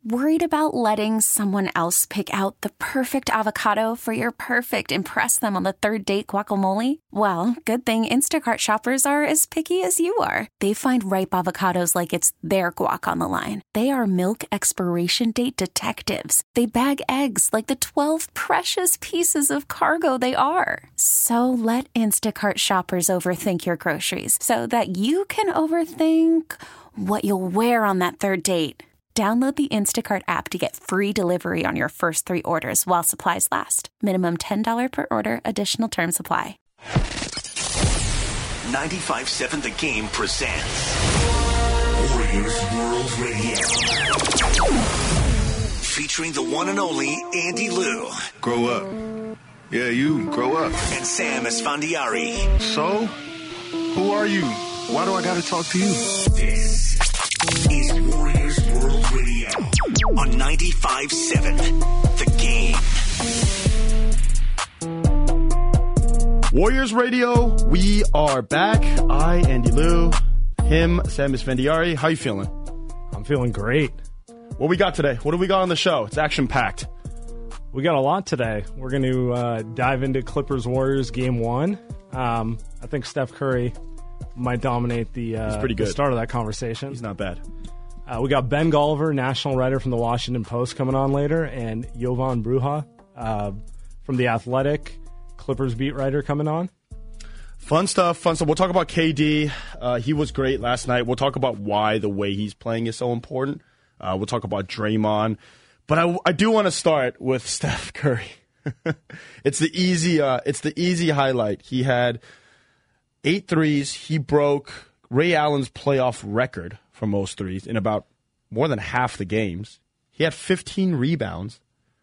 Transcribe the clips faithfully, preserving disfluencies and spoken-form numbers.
Worried about letting someone else pick out the perfect avocado for your perfect impress them on the third date guacamole? Well, good thing Instacart shoppers are as picky as you are. They find ripe avocados like it's their guac on the line. They are milk expiration date detectives. They bag eggs like the twelve precious pieces of cargo they are. So let Instacart shoppers overthink your groceries so that you can overthink what you'll wear on that third date. Download the Instacart app to get free delivery on your first three orders while supplies last. Minimum ten dollars per order. Additional terms apply. ninety-five point seven The Game presents Warriors World Radio. Featuring the one and only Andy Liu. Grow up. Yeah, you, grow up. And Sam Esfandiari. So, who are you? Why do I gotta talk to you? This is Warriors World Radio on ninety-five point seven The Game. Warriors Radio, we are back. I, Andy Liu, him, Sam Esfandiari. How you feeling? I'm feeling great. What we got today? What do we got on the show? It's action-packed. We got a lot today. We're going to uh, dive into Clippers-Warriors Game one. Um, I think Steph Curry might dominate the, uh, pretty good. the start of that conversation. He's not bad. Uh, we got Ben Golliver, national writer from the Washington Post, coming on later, and Jovan Bruja uh, from The Athletic, Clippers beat writer, coming on. Fun stuff, fun stuff. We'll talk about K D. Uh, he was great last night. We'll talk about why the way he's playing is so important. Uh, we'll talk about Draymond. But I, I do want to start with Steph Curry. it's the easy uh, it's the easy highlight. He had eight threes. He broke Ray Allen's playoff record for most threes in about more than half the games. He had fifteen rebounds.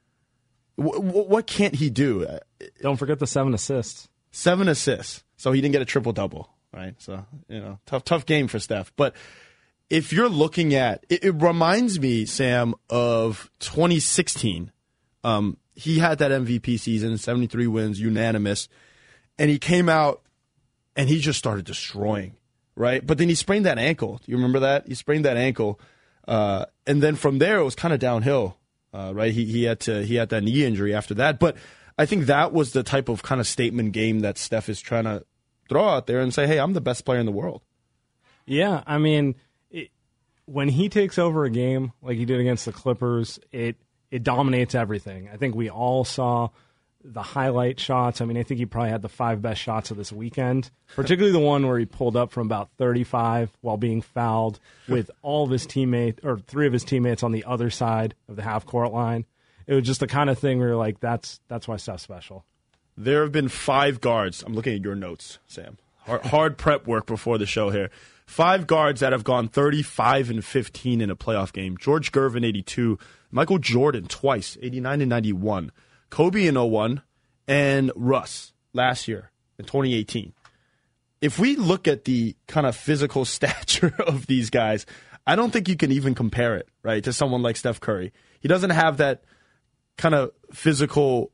W- w- what can't he do? Don't forget the seven assists. Seven assists. So he didn't get a triple-double, right? So, you know, tough tough game for Steph. But if you're looking at, it, it reminds me, Sam, of twenty sixteen. Um, he had that M V P season, seventy-three wins, unanimous, and he came out and he just started destroying, right? But then he sprained that ankle. Do you remember that? He sprained that ankle, uh, and then from there it was kind of downhill, uh, right? He he had to he had that knee injury after that, but I think that was the type of kind of statement game that Steph is trying to throw out there and say, hey, I'm the best player in the world. Yeah, I mean, it, when he takes over a game like he did against the Clippers, it it dominates everything. I think we all saw the highlight shots. I mean, I think he probably had the five best shots of this weekend, particularly the one where he pulled up from about thirty-five while being fouled with all of his teammates, or three of his teammates on the other side of the half-court line. It was just the kind of thing where you're like, that's that's why Steph's special. There have been five guards. I'm looking at your notes, Sam. Hard, hard prep work before the show here. Five guards that have gone thirty-five and fifteen in a playoff game. George Gervin, eighty-two. Michael Jordan, twice, eighty-nine and ninety-one. Kobe in oh one. And Russ last year in twenty eighteen. If we look at the kind of physical stature of these guys, I don't think you can even compare it, right, to someone like Steph Curry. He doesn't have that kind of physical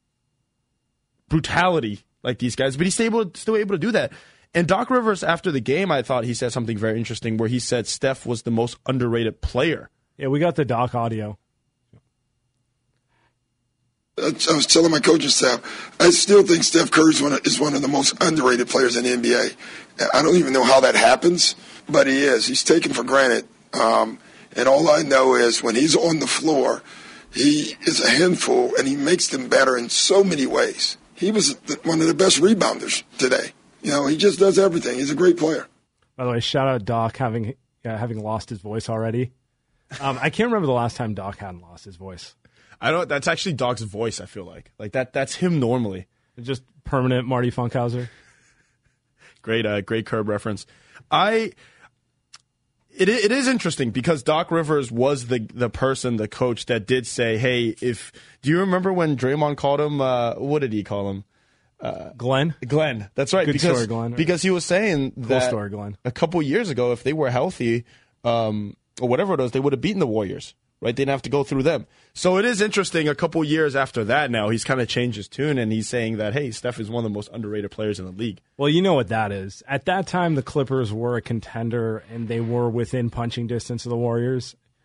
brutality like these guys, but he's able, still able to do that. And Doc Rivers, after the game, I thought he said something very interesting where he said Steph was the most underrated player. Yeah, we got the Doc audio. I was telling my coaching staff, I still think Steph Curry is one of, is one of the most underrated players in the N B A. I don't even know how that happens, but he is. He's taken for granted. Um, and all I know is when he's on the floor, he is a handful, and he makes them better in so many ways. He was one of the best rebounders today. You know, he just does everything. He's a great player. By the way, shout out Doc having uh, having lost his voice already. Um, I can't remember the last time Doc hadn't lost his voice. I don't. That's actually Doc's voice. I feel like like that. That's him normally. Just permanent Marty Funkhauser. Great, uh, great Curb reference. I. It it is interesting because Doc Rivers was the the person, the coach that did say, "Hey, if do you remember when Draymond called him? Uh, what did he call him? Uh, Glenn. Glenn. That's right. Good because, story, Glenn. Because he was saying cool that story, Glenn. A couple years ago, if they were healthy, um, or whatever it was, they would have beaten the Warriors. Right? They didn't have to go through them. So it is interesting. A couple years after that, now he's kind of changed his tune, and he's saying that, hey, Steph is one of the most underrated players in the league. Well, you know what that is. At that time, the Clippers were a contender, and they were within punching distance of the Warriors.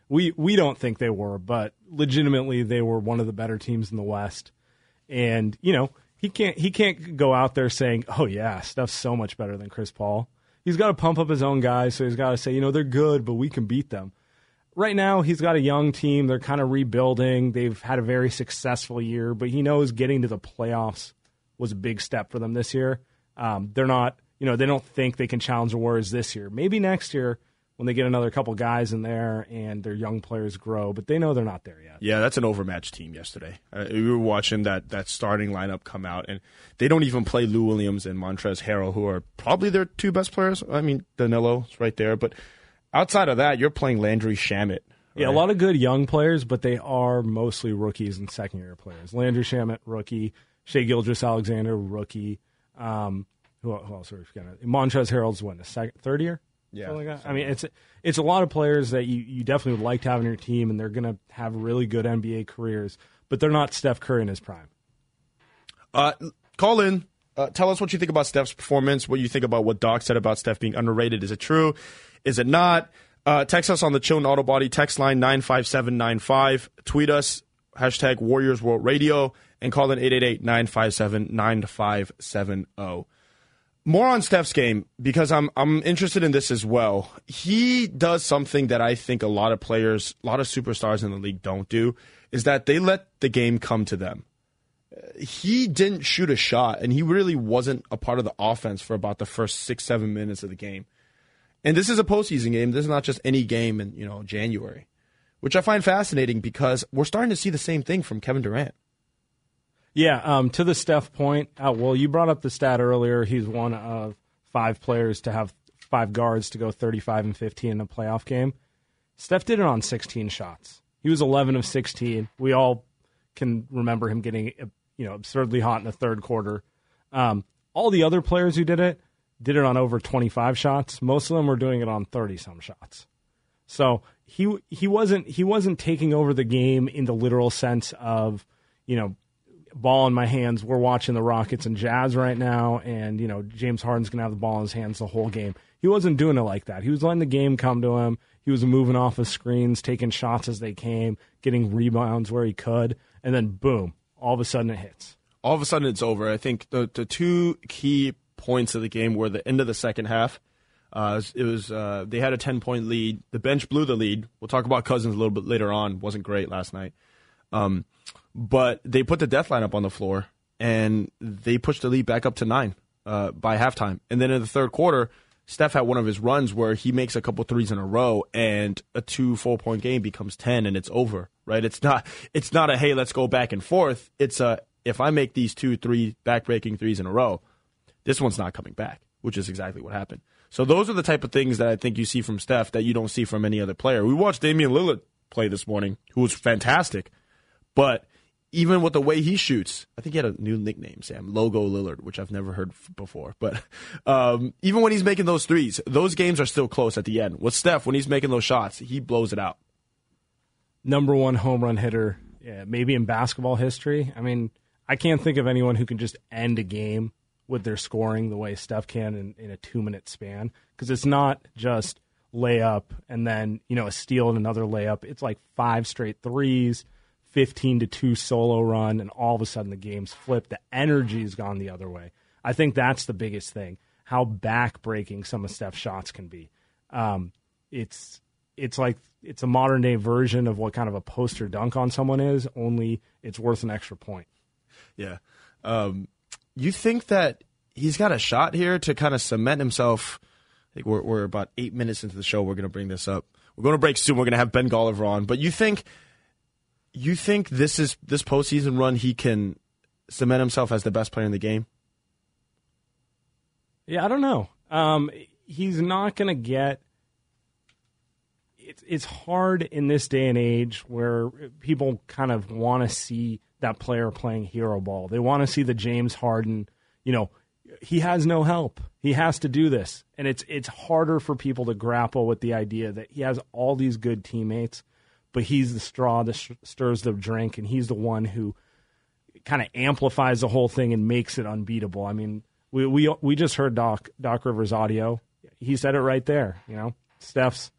We we don't think they were, but legitimately they were one of the better teams in the West. And, you know, he can't he can't go out there saying, oh, yeah, Steph's so much better than Chris Paul. He's got to pump up his own guys, so he's got to say, you know, they're good, but we can beat them. Right now, he's got a young team. They're kind of rebuilding. They've had a very successful year, but he knows getting to the playoffs was a big step for them this year. Um, they're not, you know, they don't think they can challenge the Warriors this year. Maybe next year when they get another couple guys in there and their young players grow, but they know they're not there yet. Yeah, that's an overmatched team yesterday. Uh, we were watching that, that starting lineup come out, and they don't even play Lou Williams and Montrezl Harrell, who are probably their two best players. I mean, Danilo's right there, but outside of that, you're playing Landry Shamet. Right? Yeah, a lot of good young players, but they are mostly rookies and second-year players. Landry Shamet, rookie. Shai Gilgeous-Alexander, rookie. Um, who, who else are we forgetting? Montrezl Harrell's, what, the second, third year? Yeah. Like that? I mean, it's it's a lot of players that you, you definitely would like to have on your team, and they're going to have really good N B A careers, but they're not Steph Curry in his prime. Uh, call in. Uh, tell us what you think about Steph's performance, what you think about what Doc said about Steph being underrated. Is it true? Is it not? Uh, text us on the Chillin' Auto Body text line nine five seven nine five. Tweet us, hashtag Warriors World Radio, and call in eight eight eight, nine five seven, nine five seven zero. More on Steph's game, because I'm I'm interested in this as well. He does something that I think a lot of players, a lot of superstars in the league don't do, is that they let the game come to them. He didn't shoot a shot, and he really wasn't a part of the offense for about the first six, seven minutes of the game. And this is a postseason game. This is not just any game in, you know, January, which I find fascinating because we're starting to see the same thing from Kevin Durant. Yeah, um, to the Steph point, uh, well, you brought up the stat earlier. He's one of five players to have five guards to go thirty-five and fifteen in a playoff game. Steph did it on sixteen shots. He was eleven of sixteen. We all can remember him getting, you know, absurdly hot in the third quarter. Um, all the other players who did it did it on over twenty-five shots. Most of them were doing it on thirty-some shots. So he he wasn't he wasn't taking over the game in the literal sense of, you know, ball in my hands. We're watching the Rockets and Jazz right now, and, you know, James Harden's going to have the ball in his hands the whole game. He wasn't doing it like that. He was letting the game come to him. He was moving off of screens, taking shots as they came, getting rebounds where he could, and then boom, all of a sudden it hits. All of a sudden it's over. I think the, the two key points of the game were the end of the second half. Uh, it was uh, they had a ten-point lead. The bench blew the lead. We'll talk about Cousins a little bit later on. Wasn't great last night. Um, but they put the death lineup on the floor, and they pushed the lead back up to nine uh, by halftime. And then in the third quarter, Steph had one of his runs where he makes a couple threes in a row, and a two full-point game becomes ten, and it's over, right? It's not it's not a, hey, let's go back and forth. It's a, if I make these two, three back-breaking threes in a row, this one's not coming back, which is exactly what happened. So those are the type of things that I think you see from Steph that you don't see from any other player. We watched Damian Lillard play this morning, who was fantastic, but even with the way he shoots, I think he had a new nickname, Sam, Logo Lillard, which I've never heard before. But um, even when he's making those threes, those games are still close at the end. With Steph, when he's making those shots, he blows it out. Number one home run hitter, yeah, maybe in basketball history. I mean, I can't think of anyone who can just end a game with their scoring the way Steph can in, in a two-minute span, because it's not just layup and then, you know, a steal and another layup. It's like five straight threes, fifteen to two solo run, and all of a sudden the game's flipped. The energy's gone the other way. I think that's the biggest thing, how back-breaking some of Steph's shots can be. Um, it's it's like it's a modern-day version of what kind of a poster dunk on someone is, only it's worth an extra point. Yeah. Um, you think that he's got a shot here to kind of cement himself? I think we're, we're about eight minutes into the show. We're going to bring this up. We're going to break soon. We're going to have Ben Golliver on. But you think you think this is this postseason run he can cement himself as the best player in the game? Yeah, I don't know. Um, he's not going to get. It's it's hard in this day and age where people kind of want to see that player playing hero ball. They want to see the James Harden, you know, he has no help. He has to do this. And it's it's harder for people to grapple with the idea that he has all these good teammates, but he's the straw that sh- stirs the drink, and he's the one who kind of amplifies the whole thing and makes it unbeatable. I mean, we we we just heard Doc Doc Rivers' audio. He said it right there, you know. Steph's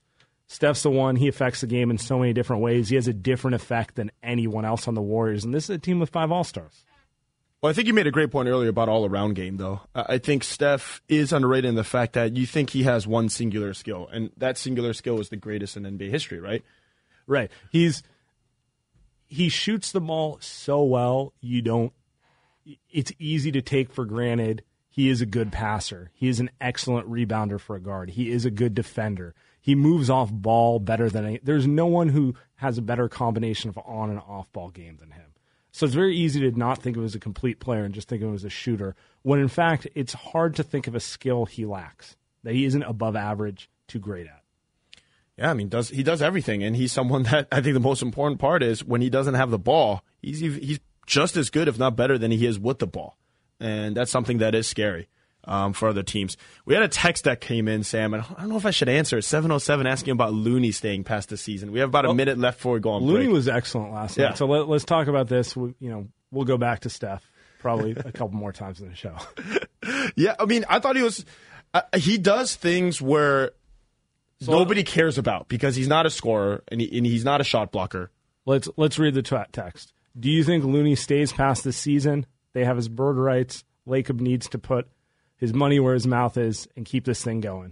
Steph's the one. He affects the game in so many different ways. He has a different effect than anyone else on the Warriors, and this is a team with five All-Stars. Well, I think you made a great point earlier about all-around game, though. I think Steph is underrated in the fact that you think he has one singular skill, and that singular skill is the greatest in N B A history, right? Right. He's he shoots the ball so well, you don't. It's easy to take for granted. He is a good passer. He is an excellent rebounder for a guard. He is a good defender. He moves off ball better than any. There's no one who has a better combination of on and off ball game than him. So it's very easy to not think of him as a complete player and just think of him as a shooter, when in fact it's hard to think of a skill he lacks, that he isn't above average to great at. Yeah, I mean, does he does everything, and he's someone that I think the most important part is when he doesn't have the ball, he's he's just as good, if not better, than he is with the ball, and that's something that is scary um, for other teams. We had a text that came in, Sam, and I don't know if I should answer it. seven oh seven asking about Looney staying past the season. We have about a well, minute left before we go on Looney break. was excellent last yeah. night, so let, let's talk about this. We, you know, we'll go back to Steph probably a couple more times in the show. Yeah, I mean, I thought he was. Uh, he does things where. So nobody cares about because he's not a scorer and, he, and he's not a shot blocker. Let's let's read the t- text. Do you think Looney stays past the season? They have his bird rights. Lacob needs to put his money where his mouth is and keep this thing going.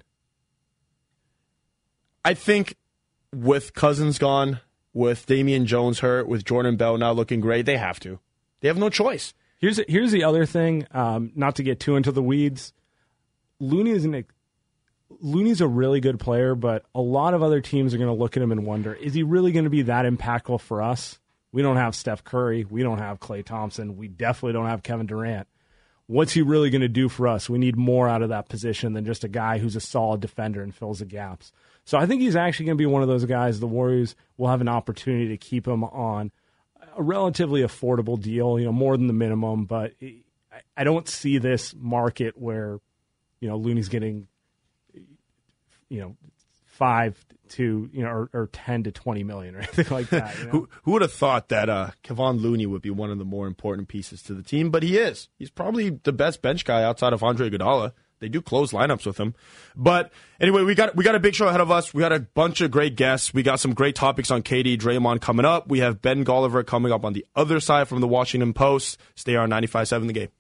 I think with Cousins gone, with Damian Jones hurt, with Jordan Bell now looking great, they have to. They have no choice. Here's here's the other thing. Um, not to get too into the weeds, Looney is an. Looney's a really good player, but a lot of other teams are going to look at him and wonder, is he really going to be that impactful for us? We don't have Steph Curry. We don't have Klay Thompson. We definitely don't have Kevin Durant. What's he really going to do for us? We need more out of that position than just a guy who's a solid defender and fills the gaps. So I think he's actually going to be one of those guys the Warriors will have an opportunity to keep him on a relatively affordable deal, you know, more than the minimum, but I don't see this market where, you know, Looney's getting you know, five to, you know, or, or ten to twenty million or anything like that. You know? who, who would have thought that uh, Kevon Looney would be one of the more important pieces to the team? But he is. He's probably the best bench guy outside of Andre Iguodala. They do close lineups with him. But anyway, we got we got a big show ahead of us. We got a bunch of great guests. We got some great topics on K D, Draymond coming up. We have Ben Golliver coming up on the other side from the Washington Post. Stay on ninety-five point seven The Game.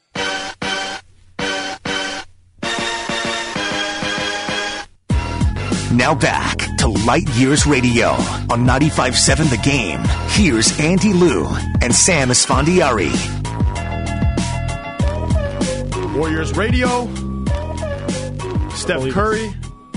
Now back to Light Years Radio on ninety-five point seven The Game. Here's Andy Liu and Sam Esfandiari. Warriors Radio. Steph Curry.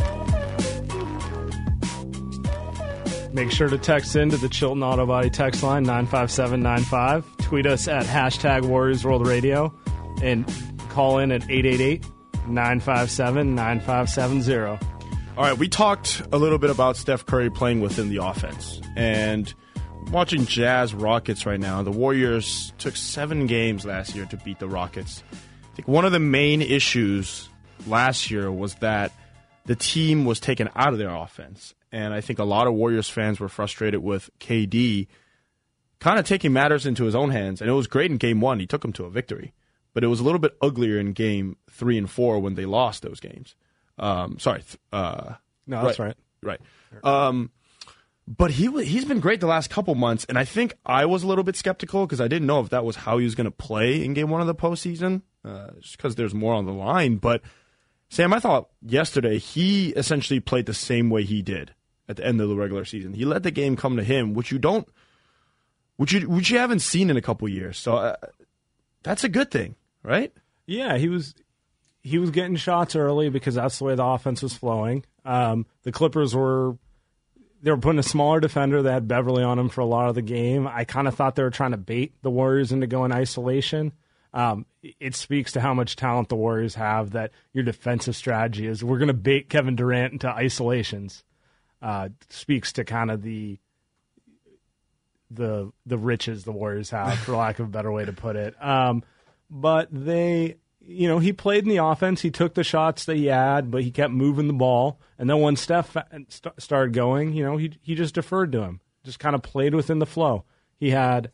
Make sure to text in to the Chilton Auto Body text line nine five seven nine five. Tweet us at hashtag Warriors World Radio and call in at eight eight eight, nine five seven, nine five seven zero. All right, we talked a little bit about Steph Curry playing within the offense. And watching Jazz Rockets right now, the Warriors took seven games last year to beat the Rockets. I think one of the main issues last year was that the team was taken out of their offense. And I think a lot of Warriors fans were frustrated with K D kind of taking matters into his own hands. And it was great in game one. He took them to a victory. But it was a little bit uglier in game three and four when they lost those games. Um, sorry. Uh, no, that's right. Right. right. Um, but he he's been great the last couple months, and I think I was a little bit skeptical because I didn't know if that was how he was going to play in game one of the postseason, uh, just because there's more on the line. But, Sam, I thought yesterday he essentially played the same way he did at the end of the regular season. He let the game come to him, which you don't, which you which you haven't seen in a couple years. So uh, that's a good thing, right? Yeah, he was he was getting shots early because that's the way the offense was flowing. Um, the Clippers were they were putting a smaller defender that had Beverly on him for a lot of the game. I kind of thought they were trying to bait the Warriors into going isolation. Um, it speaks to how much talent the Warriors have that your defensive strategy is we're going to bait Kevin Durant into isolations. Uh, speaks to kind of the the the riches the Warriors have, for lack of a better way to put it. Um, but they, you know, he played in the offense. He took the shots that he had, but he kept moving the ball. And then when Steph st- started going, you know, he he just deferred to him, just kind of played within the flow. He had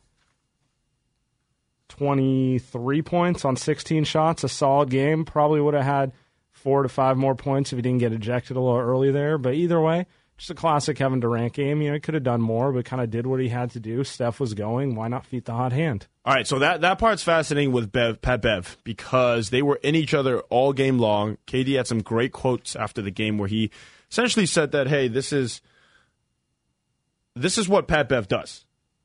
twenty-three points on sixteen shots, a solid game. Probably would have had four to five more points if he didn't get ejected a little early there. But either way, just a classic Kevin Durant game. You know, he could have done more, but kind of did what he had to do. Steph was going. Why not feed the hot hand? All right, so that, that part's fascinating with Bev, Pat Bev because they were in each other all game long. K D had some great quotes after the game where he essentially said that, hey, this is this is what Pat Bev does.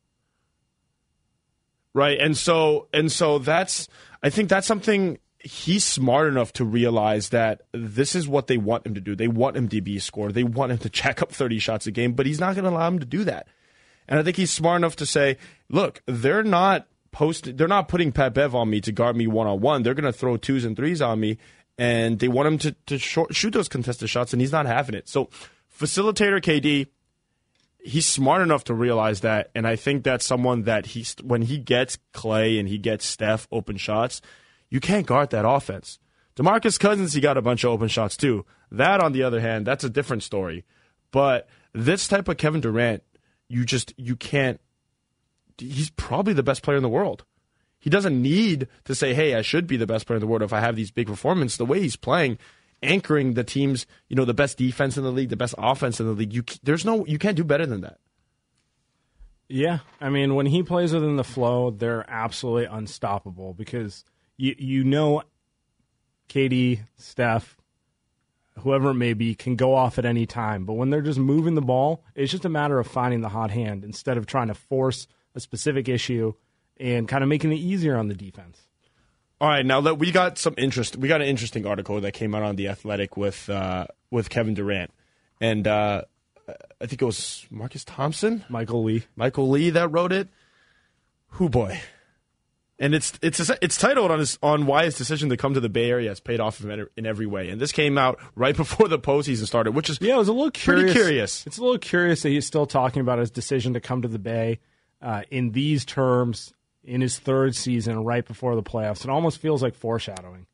Right? And so and so that's I think that's something he's smart enough to realize that this is what they want him to do. They want him to be a scorer. They want him to jack up thirty shots a game, but he's not going to allow him to do that. And I think he's smart enough to say, look, they're not post they're not putting Pat Bev on me to guard me one-on-one. They're going to throw twos and threes on me, and they want him to, to short, shoot those contested shots, and he's not having it. So facilitator K D, he's smart enough to realize that, and I think that's someone that he's when he gets Clay and he gets Steph open shots, you can't guard that offense. DeMarcus Cousins, he got a bunch of open shots too. That, on the other hand, that's a different story. But this type of Kevin Durant, you just you can't. He's probably the best player in the world. He doesn't need to say, "Hey, I should be the best player in the world if I have these big performances." The way he's playing, anchoring the team's, you know, the best defense in the league, the best offense in the league. You there's no you can't do better than that. Yeah, I mean, when he plays within the flow, they're absolutely unstoppable because you you know K D, Steph, whoever it may be, can go off at any time. But when they're just moving the ball, it's just a matter of finding the hot hand instead of trying to force a specific issue and kind of making it easier on the defense. All right, now that we got some interest, we got an interesting article that came out on The Athletic with uh, with Kevin Durant, and uh, I think it was Marcus Thompson, Michael Lee, Michael Lee that wrote it. Who boy, and it's it's it's titled on his on why his decision to come to the Bay Area has paid off in every way, and this came out right before the postseason started, which is yeah, it was a little curious. Pretty curious. It's a little curious that he's still talking about his decision to come to the Bay uh, in these terms. In his third season, right before the playoffs. It almost feels like foreshadowing.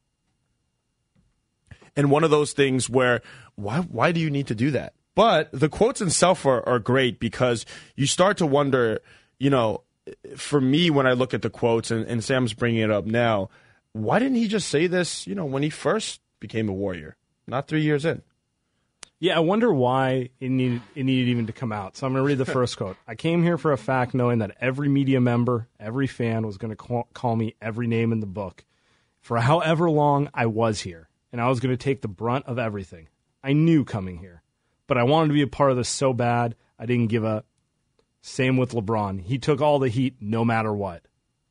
And one of those things where, why why do you need to do that? But the quotes themselves are, are great because you start to wonder, you know, for me, when I look at the quotes, and, and Sam's bringing it up now, why didn't he just say this, you know, when he first became a Warrior, not three years in? Yeah, I wonder why it needed, it needed even to come out. So I'm going to read the first quote. I came here for a fact knowing that every media member, every fan was going to call, call me every name in the book for however long I was here, and I was going to take the brunt of everything. I knew coming here, but I wanted to be a part of this so bad I didn't give a. Same with LeBron. He took all the heat no matter what.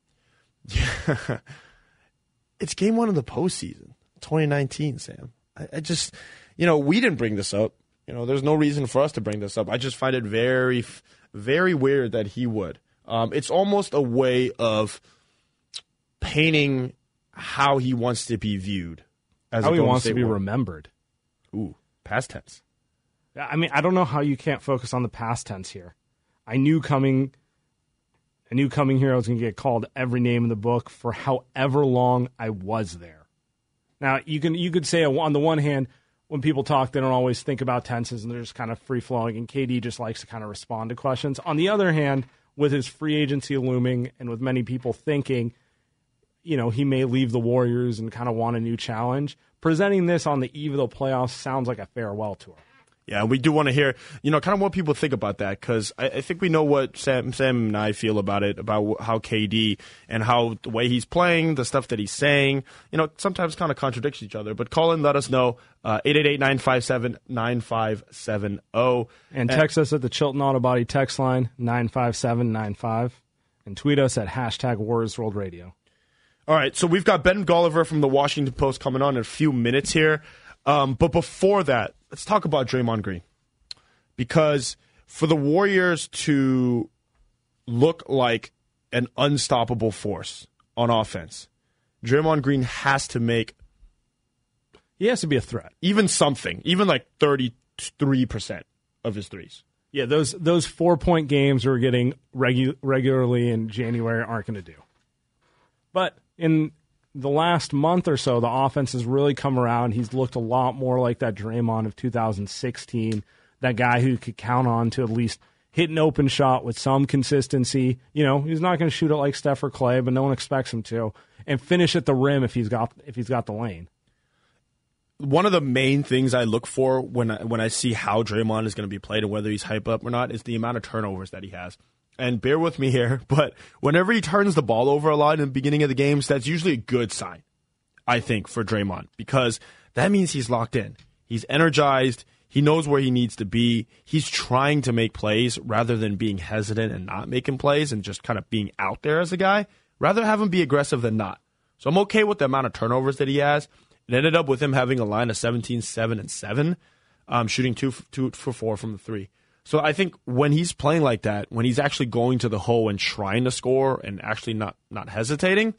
Yeah. It's game one of the postseason, twenty nineteen, Sam. I, I just... You know, we didn't bring this up. You know, there's no reason for us to bring this up. I just find it very, very weird that he would. Um, it's almost a way of painting how he wants to be viewed. As how a he Golden wants State to be Warrior. remembered. Ooh, past tense. I mean, I don't know how you can't focus on the past tense here. I knew coming, I knew coming here I was going to get called every name in the book for however long I was there. Now, you can you could say on the one hand, when people talk, they don't always think about tenses and they're just kind of free-flowing, and K D just likes to kind of respond to questions. On the other hand, with his free agency looming and with many people thinking, you know, he may leave the Warriors and kind of want a new challenge, presenting this on the eve of the playoffs sounds like a farewell tour. Yeah, we do want to hear, you know, kind of what people think about that, because I, I think we know what Sam, Sam and I feel about it, about how K D and how the way he's playing, the stuff that he's saying, you know, sometimes kind of contradicts each other. But call in, let us know, uh, eight eight eight, nine five seven, nine five seven zero. And text us at the Chilton Auto Body text line, nine five seven nine five, and tweet us at hashtag Warriors World Radio. All right, so we've got Ben Golliver from the Washington Post coming on in a few minutes here. Um, but before that, let's talk about Draymond Green. Because for the Warriors to look like an unstoppable force on offense, Draymond Green has to make... He has to be a threat. Even something, even like thirty-three percent of his threes. Yeah, those those four-point games we're getting regu- regularly in January aren't going to do. But in the last month or so, the offense has really come around. He's looked a lot more like that Draymond of two thousand sixteen, that guy who could count on to at least hit an open shot with some consistency. You know, he's not going to shoot it like Steph or Clay, but no one expects him to, and finish at the rim if he's got if he's got the lane. one of the main things I look for when I, when I see how Draymond is going to be played and whether he's hype up or not is the amount of turnovers that he has. And bear with me here, but whenever he turns the ball over a lot in the beginning of the games, that's usually a good sign, I think, for Draymond, because that means he's locked in. He's energized. He knows where he needs to be. He's trying to make plays rather than being hesitant and not making plays and just kind of being out there as a guy. Rather have him be aggressive than not. So I'm okay with the amount of turnovers that he has. It ended up with him having a line of seventeen, seven, and seven, um, shooting two, two for four from the three. So I think when he's playing like that, when he's actually going to the hole and trying to score and actually not not hesitating,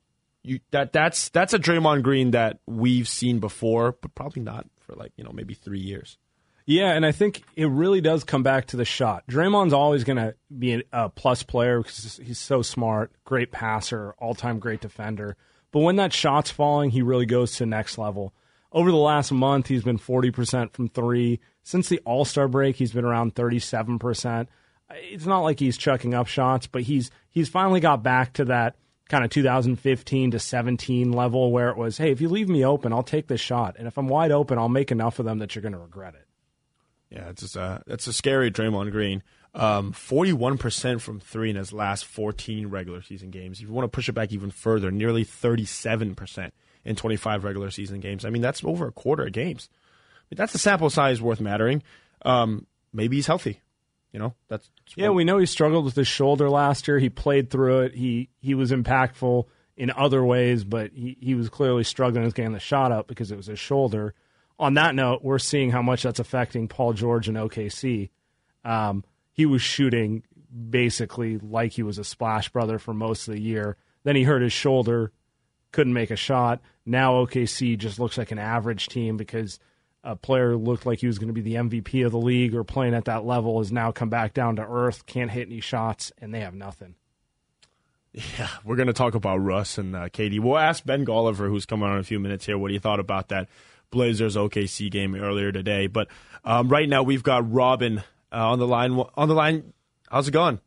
you that that's that's a Draymond Green that we've seen before, but probably not for like, you know, maybe three years. Yeah, and I think it really does come back to the shot. Draymond's always going to be a plus player because he's so smart, great passer, all-time great defender. But when that shot's falling, he really goes to the next level. Over the last month, he's been forty percent from three. Since the All-Star break, he's been around thirty-seven percent. It's not like he's chucking up shots, but he's he's finally got back to that kind of two thousand fifteen to seventeen level where it was, hey, if you leave me open, I'll take this shot. And if I'm wide open, I'll make enough of them that you're going to regret it. Yeah, it's just a, it's a scary Draymond Green. Um, forty-one percent from three in his last fourteen regular season games. If you want to push it back even further, nearly thirty-seven percent in twenty-five regular season games. I mean, that's over a quarter of games. I mean, that's a sample size worth mattering. Um, maybe he's healthy. You know, that's, that's yeah. We know he struggled with his shoulder last year. He played through it. He he was impactful in other ways, but he, he was clearly struggling with getting the shot up because it was his shoulder. On that note, we're seeing how much that's affecting Paul George in O K C. Um, he was shooting basically like he was a splash brother for most of the year. Then he hurt his shoulder, couldn't make a shot. Now O K C just looks like an average team because a player who looked like he was going to be the M V P of the league or playing at that level has now come back down to earth, can't hit any shots, and they have nothing. Yeah, we're going to talk about Russ and uh, K D. We'll ask Ben Golliver, who's coming on in a few minutes here, what he thought about that Blazers O K C game earlier today. But um, right now we've got Robin uh, on the line. On the line, how's it going?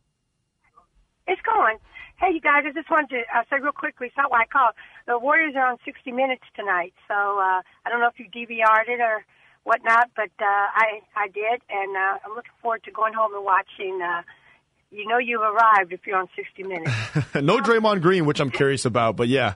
It's going. Hey, you guys, I just wanted to uh, say real quickly, it's not why I called. The Warriors are on sixty minutes tonight, so uh, I don't know if you D V R'd it or whatnot, but uh, I I did, and uh, I'm looking forward to going home and watching. Uh, you know you've arrived if you're on sixty minutes. No Draymond Green, which I'm curious about, but yeah.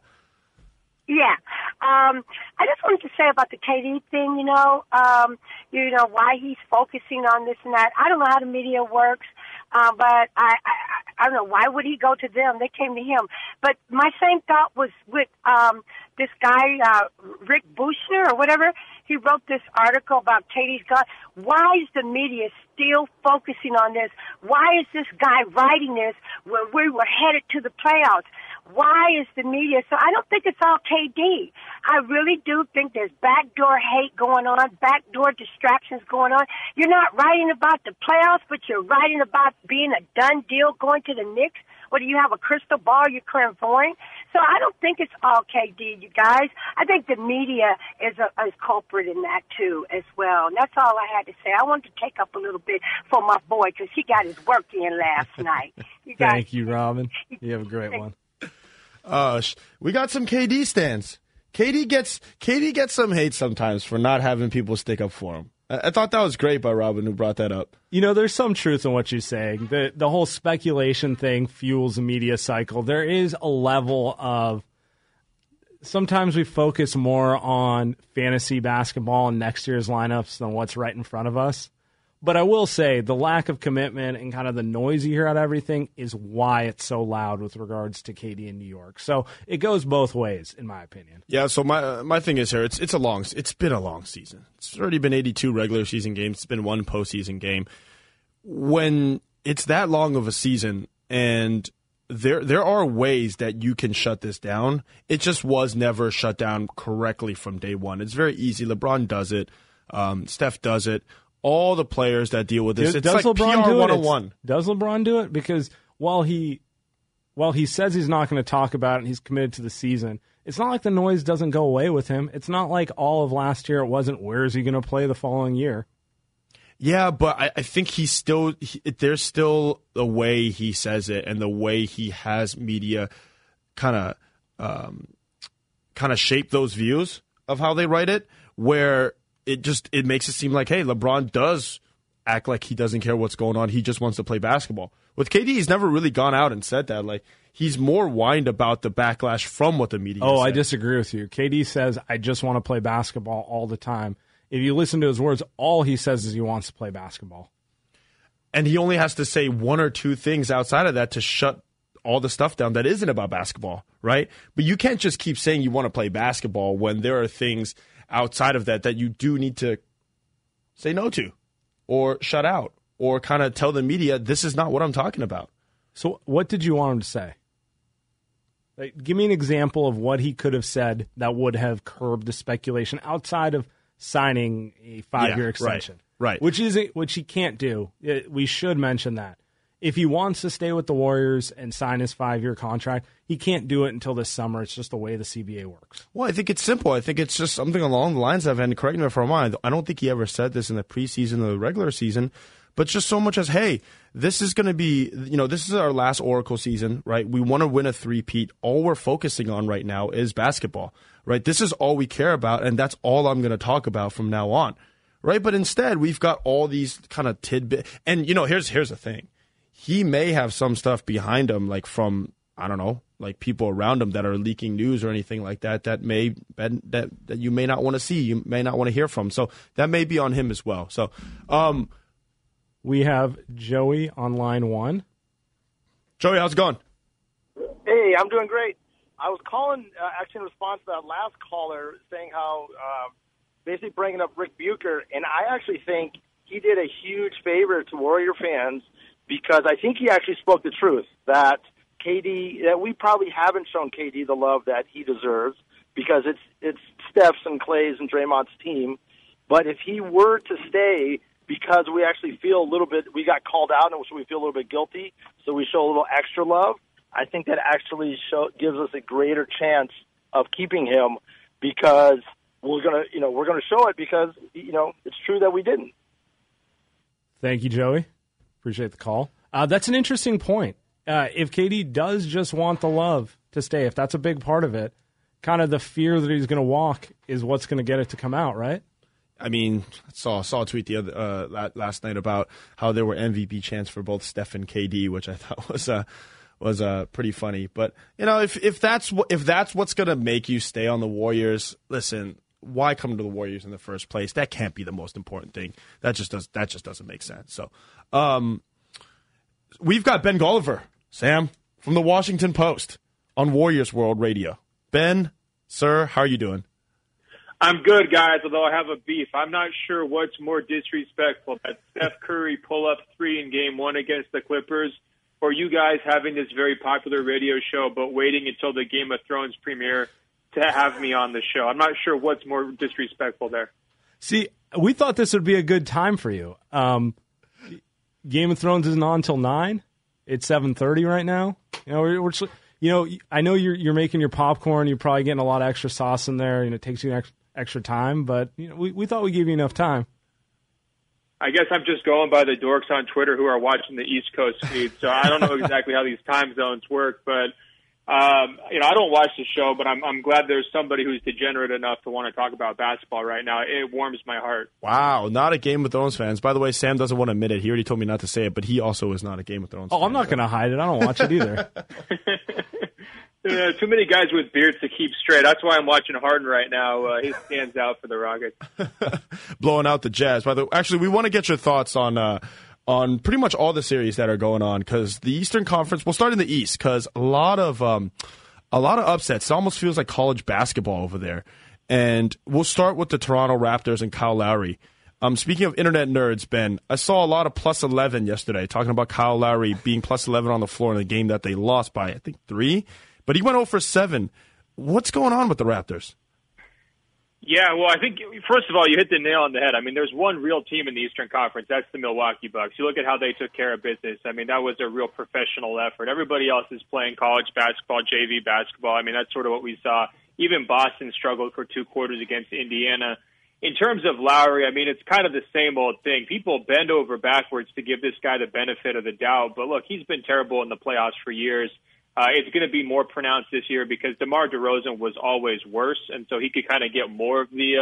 Yeah. Um, I just wanted to say about the K D thing, you know, um, you know, why he's focusing on this and that. I don't know how the media works, uh, but I, I, I don't know, why would he go to them? They came to him. But my same thought was with um, this guy, uh, Rick Bushner or whatever. He wrote this article about K D's God. Why is the media still focusing on this? Why is this guy writing this when we were headed to the playoffs? Why is the media? So I don't think it's all K D. I really do think there's backdoor hate going on, backdoor distractions going on. You're not writing about the playoffs, but you're writing about being a done deal going to the Knicks. Or do you have a crystal ball? You're clairvoyant. So I don't think it's all K D, you guys. I think the media is a is culprit in that too as well. And that's all I had to say. I wanted to take up a little bit for my boy because he got his work in last night. You guys, Thank you, Robin. You have a great one. Uh, we got some K D stands. K D gets K D gets some hate sometimes for not having people stick up for him. I, I thought that was great by Robin who brought that up. You know, there's some truth in what you're saying. The the whole speculation thing fuels the media cycle. There is a level of sometimes we focus more on fantasy basketball and next year's lineups than what's right in front of us. But I will say the lack of commitment and kind of the noise you hear out of everything is why it's so loud with regards to K D in New York. So it goes both ways, in my opinion. Yeah. So my uh, my thing is here. It's it's a long. It's been a long season. It's already been eighty-two regular season games. It's been one postseason game. When it's that long of a season, and there there are ways that you can shut this down. It just was never shut down correctly from day one. It's very easy. LeBron does it. Um, Steph does it. All the players that deal with this, does, it's does like LeBron P R do one oh it? one. Does LeBron do it? Because while he while he says he's not going to talk about it and he's committed to the season, it's not like the noise doesn't go away with him. It's not like all of last year it wasn't, where is he going to play the following year? Yeah, but I, I think he's still he, there's still the way he says it and the way he has media kind of um, kind of shape those views of how they write it, where it just it makes it seem like, hey, LeBron does act like he doesn't care what's going on. He just wants to play basketball. With K D, he's never really gone out and said that. Like, he's more whined about the backlash from what the media Oh, said. I disagree with you. K D says, I just want to play basketball all the time. If you listen to his words, all he says is he wants to play basketball. And he only has to say one or two things outside of that to shut all the stuff down that isn't about basketball, right? But you can't just keep saying you want to play basketball when there are things outside of that that you do need to say no to or shut out or kind of tell the media, this is not what I'm talking about. So what did you want him to say? Like, give me an example of what he could have said that would have curbed the speculation outside of signing a five-year Yeah, extension. right, right. Which is which he can't do. It- we should mention that. If he wants to stay with the Warriors and sign his five-year contract, he can't do it until this summer. It's just the way the C B A works. Well, I think it's simple. I think it's just something along the lines of, and correct me if I'm wrong, I don't think he ever said this in the preseason or the regular season, but just so much as, hey, this is going to be, you know, this is our last Oracle season, right? We want to win a three-peat. All we're focusing on right now is basketball, right? This is all we care about, and that's all I'm going to talk about from now on, right? But instead, we've got all these kind of tidbits. And, you know, here's here's the thing. He may have some stuff behind him, like from, I don't know, like people around him that are leaking news or anything like that, that may that that you may not want to see, you may not want to hear from. So that may be on him as well. So um, we have Joey on line one. Joey, how's it going? Hey, I'm doing great. I was calling uh, actually in response to that last caller saying how uh, basically bringing up Rick Bucher, and I actually think he did a huge favor to Warrior fans because I think he actually spoke the truth that K D, that we probably haven't shown K D the love that he deserves because it's it's Steph's and Clay's and Draymond's team. But if he were to stay because we actually feel a little bit, we got called out and so we feel a little bit guilty, so we show a little extra love, I think that actually show, gives us a greater chance of keeping him because we're gonna, you know, we're gonna show it because you know it's true that we didn't. Thank you, Joey. Appreciate the call. Uh, that's an interesting point. Uh, if K D does just want the love to stay, if that's a big part of it, kind of the fear that he's going to walk is what's going to get it to come out, right? I mean, I saw saw a tweet the other uh, last night about how there were M V P chants for both Steph and K D, which I thought was uh, was uh, pretty funny. But you know, if if that's what if that's what's going to make you stay on the Warriors, listen. Why come to the Warriors in the first place? That can't be the most important thing. That just does that just doesn't make sense. So, um, we've got Ben Golliver, Sam, from the Washington Post on Warriors World Radio. Ben, sir, how are you doing? I'm good, guys, although I have a beef. I'm not sure what's more disrespectful, that Steph Curry pull up three in game one against the Clippers, or you guys having this very popular radio show but waiting until the Game of Thrones premiere to have me on the show. I'm not sure what's more disrespectful there. See, we thought this would be a good time for you. Um, Game of Thrones isn't on until nine. It's seven thirty right now. You know, we're, we're, you know, I know you're you're making your popcorn. You're probably getting a lot of extra sauce in there, and it takes you ex, extra time. But you know, we we thought we'd give you enough time. I guess I'm just going by the dorks on Twitter who are watching the East Coast feed, so I don't know exactly how these time zones work, but. Um, you know, I don't watch the show, but I'm I'm glad there's somebody who's degenerate enough to want to talk about basketball right now. It warms my heart. Wow, not a Game of Thrones fans. By the way, Sam doesn't want to admit it. He already told me not to say it, but he also is not a Game of Thrones oh, fan. I'm not going to hide it. I don't watch it either. uh, too many guys with beards to keep straight. That's why I'm watching Harden right now. Uh, he stands out for the Rockets. Blowing out the Jazz. By the way, actually, we want to get your thoughts on uh, on pretty much all the series that are going on because the Eastern Conference. We'll start in the East because a lot of um, a lot of upsets. It almost feels like college basketball over there. And we'll start with the Toronto Raptors and Kyle Lowry. Um, speaking of internet nerds, Ben, I saw a lot of plus eleven yesterday talking about Kyle Lowry being plus eleven on the floor in a game that they lost by, I think, three. But he went zero for seven. What's going on with the Raptors? Yeah, well, I think, first of all, you hit the nail on the head. I mean, there's one real team in the Eastern Conference. That's the Milwaukee Bucks. You look at how they took care of business. I mean, that was a real professional effort. Everybody else is playing college basketball, J V basketball. I mean, that's sort of what we saw. Even Boston struggled for two quarters against Indiana. In terms of Lowry, I mean, it's kind of the same old thing. People bend over backwards to give this guy the benefit of the doubt. But, look, he's been terrible in the playoffs for years. Uh, it's going to be more pronounced this year because DeMar DeRozan was always worse, and so he could kind of get more of the uh,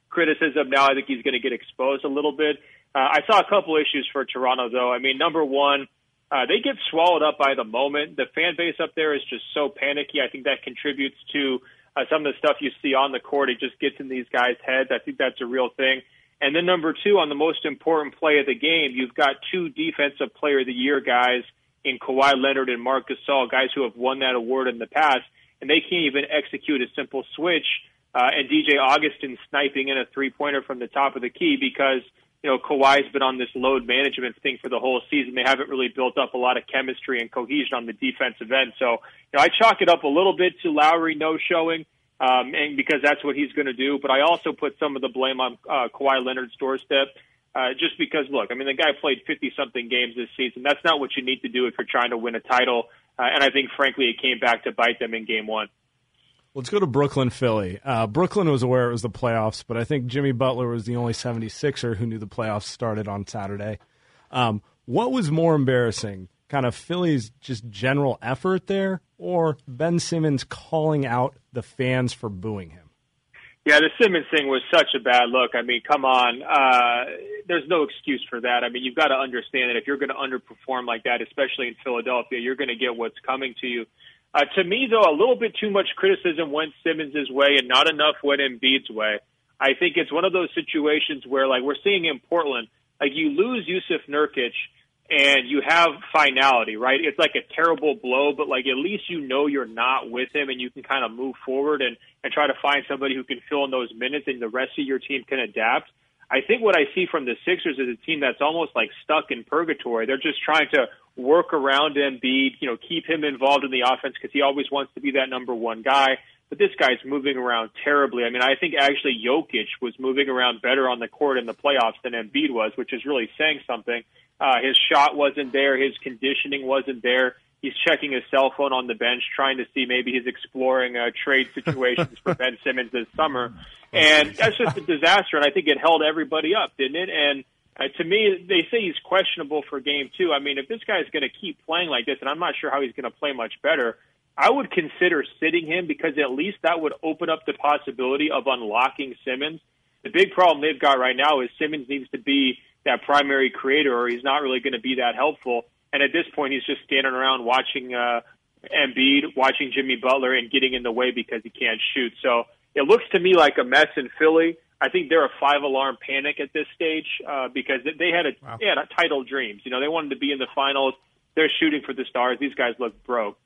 criticism. Now I think he's going to get exposed a little bit. Uh, I saw a couple issues for Toronto, though. I mean, number one, uh, they get swallowed up by the moment. The fan base up there is just so panicky. I think that contributes to uh, some of the stuff you see on the court. It just gets in these guys' heads. I think that's a real thing. And then number two, on the most important play of the game, you've got two Defensive Player of the Year guys in Kawhi Leonard and Marc Gasol, guys who have won that award in the past, and they can't even execute a simple switch. Uh, and D J Augustin sniping in a three-pointer from the top of the key because, you know, Kawhi's been on this load management thing for the whole season. They haven't really built up a lot of chemistry and cohesion on the defensive end. So, you know, I chalk it up a little bit to Lowry no showing, um, and because that's what he's going to do. But I also put some of the blame on uh, Kawhi Leonard's doorstep. Uh, just because, look, I mean, the guy played fifty-something games this season. That's not what you need to do if you're trying to win a title. Uh, and I think, frankly, it came back to bite them in game one. Let's go to Brooklyn, Philly. Uh, Brooklyn was aware it was the playoffs, but I think Jimmy Butler was the only seventy-sixer who knew the playoffs started on Saturday. Um, what was more embarrassing, kind of Philly's just general effort there, or Ben Simmons calling out the fans for booing him? Yeah, the Simmons thing was such a bad look. I mean, come on. Uh, there's no excuse for that. I mean, you've got to understand that if you're going to underperform like that, especially in Philadelphia, you're going to get what's coming to you. Uh, to me, though, a little bit too much criticism went Simmons' way and not enough went Embiid's way. I think it's one of those situations where, like we're seeing in Portland, like you lose Yusuf Nurkic and you have finality, right? It's like a terrible blow, but like at least you know you're not with him and you can kind of move forward and, and try to find somebody who can fill in those minutes and the rest of your team can adapt. I think what I see from the Sixers is a team that's almost like stuck in purgatory. They're just trying to work around Embiid, you know, keep him involved in the offense because he always wants to be that number one guy. But this guy's moving around terribly. I mean, I think actually Jokic was moving around better on the court in the playoffs than Embiid was, which is really saying something. Uh, his shot wasn't there. His conditioning wasn't there. He's checking his cell phone on the bench, trying to see maybe he's exploring uh, trade situations for Ben Simmons this summer. And that's just a disaster, and I think it held everybody up, didn't it? And uh, to me, they say he's questionable for game two. I mean, if this guy's going to keep playing like this, and I'm not sure how he's going to play much better, I would consider sitting him because at least that would open up the possibility of unlocking Simmons. The big problem they've got right now is Simmons needs to be that primary creator or he's not really going to be that helpful. And at this point, he's just standing around watching uh, Embiid, watching Jimmy Butler, and getting in the way because he can't shoot. So it looks to me like a mess in Philly. I think they're a five-alarm panic at this stage uh, because they had a wow. they had a title dreams. You know, they wanted to be in the finals. They're shooting for the stars. These guys look broke.